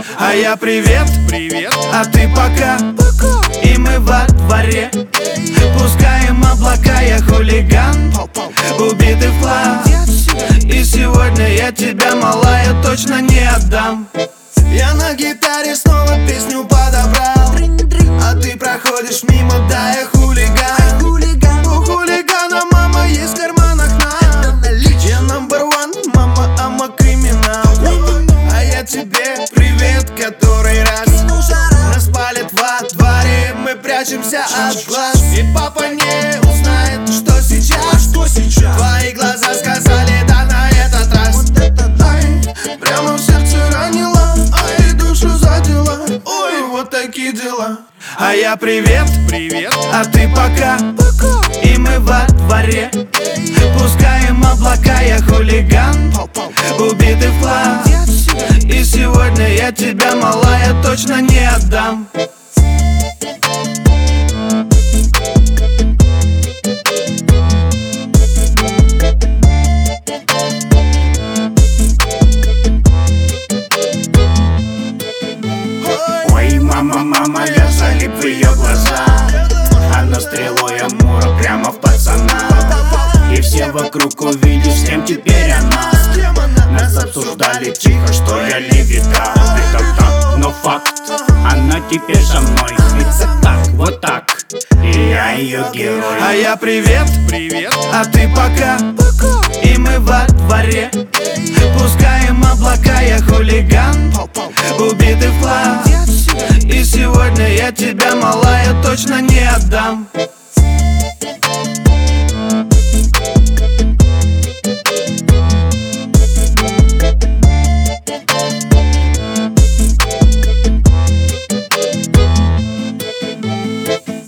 А я привет, Привет. а ты пока. И мы во дворе пускаем облака, я хулиган, убитый в хлам. И сегодня я тебя, малая, точно не отдам. Я на гитаре снова песню подобрал, а ты проходишь мимо, да, я хулиган. У хулигана мама есть в карманах нам. Я number one, мама, ама криминал. А я тебе привет, который раз нас палит во дворе, мы прячемся от глаз. И папа не узнает, что сейчас. Твои глаза сказали да на этот раз. Ай, прямо в сердце ранило, ай, душу задела. Ой, вот такие дела. А я привет, Привет. а ты пока. И мы во дворе пускаем облака, я хулиган, убитый в хлам. И сегодня я тебя, малая, точно не отдам. Ой, мама, мама, я залип в ее глаза. Она стрелой Амура прямо в пацана. И все вокруг увидишь, с кем теперь она. Нас обсуждали тихо, что я левита. Это так, но факт, она теперь со мной. Это так, вот так, и я ее герой. А я привет, Привет. а ты пока. И мы во дворе пускаем облака, я хулиган, убитый в хлам. И сегодня я тебя, малая, точно не отдам.